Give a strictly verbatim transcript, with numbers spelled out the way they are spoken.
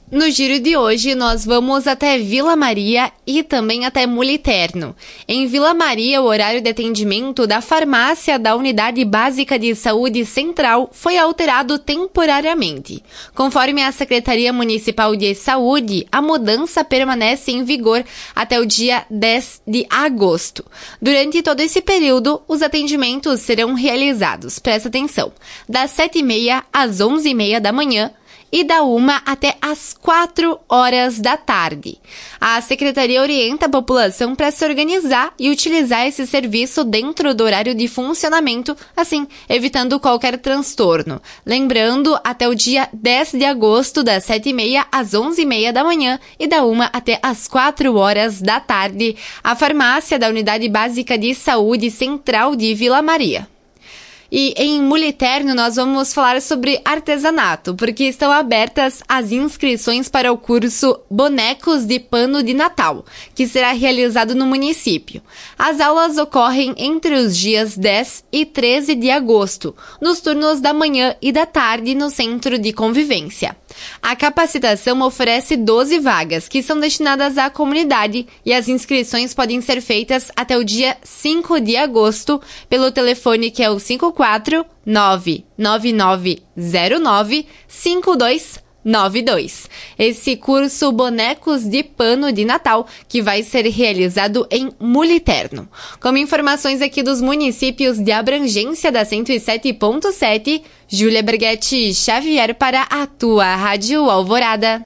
No giro de hoje, nós vamos até Vila Maria e também até Muliterno. Em Vila Maria, o horário de atendimento da farmácia da Unidade Básica de Saúde Central foi alterado temporariamente. Conforme a Secretaria Municipal de Saúde, a mudança permanece em vigor até o dia dez de agosto. Durante todo esse período, os atendimentos serão realizados, presta atenção, das sete e meia às onze e meia da manhã, e da uma até às quatro horas da tarde. A Secretaria orienta a população para se organizar e utilizar esse serviço dentro do horário de funcionamento, assim, evitando qualquer transtorno. Lembrando, até o dia dez de agosto, das sete e meia às onze e meia da manhã e da uma até às quatro horas da tarde, a farmácia da Unidade Básica de Saúde Central de Vila Maria. E em Muliterno nós vamos falar sobre artesanato, porque estão abertas as inscrições para o curso Bonecos de Pano de Natal, que será realizado no município. As aulas ocorrem entre os dias dez e treze de agosto, nos turnos da manhã e da tarde no Centro de Convivência. A capacitação oferece doze vagas, que são destinadas à comunidade, e as inscrições podem ser feitas até o dia cinco de agosto pelo telefone que é o cinco quatro nove nove nove zero nove cinco dois nove dois. Esse curso Bonecos de Pano de Natal, que vai ser realizado em Muliterno. Como informações aqui dos municípios de abrangência da cento e sete ponto sete, Júlia Berghetti Xavier para a tua Rádio Alvorada.